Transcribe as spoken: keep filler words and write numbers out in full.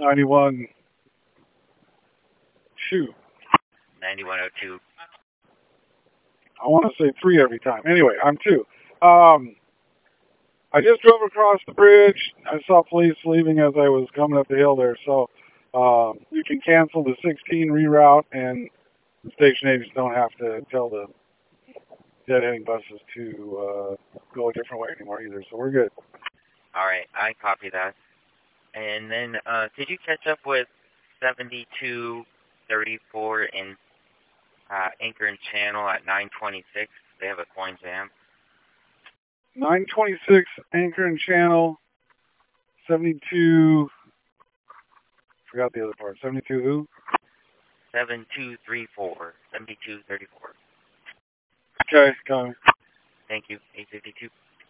ninety-one, two. ninety-one oh two. I want to say three every time. Anyway, I'm two. Um, I just drove across the bridge. I saw police leaving as I was coming up the hill there. So um, you can cancel the sixteen reroute, and the station agents don't have to tell the dead-heading buses to uh, go a different way anymore either. So we're good. All right, I copy that. And then, uh, did you catch up with seventy-two thirty-four in uh, Anchor and Channel at nine twenty-six? They have a coin jam. nine twenty-six Anchor and Channel. seventy-two. Forgot the other part. seventy-two who? seventy-two thirty-four. seventy-two thirty-four. Okay, got it. Thank you. eight fifty-two.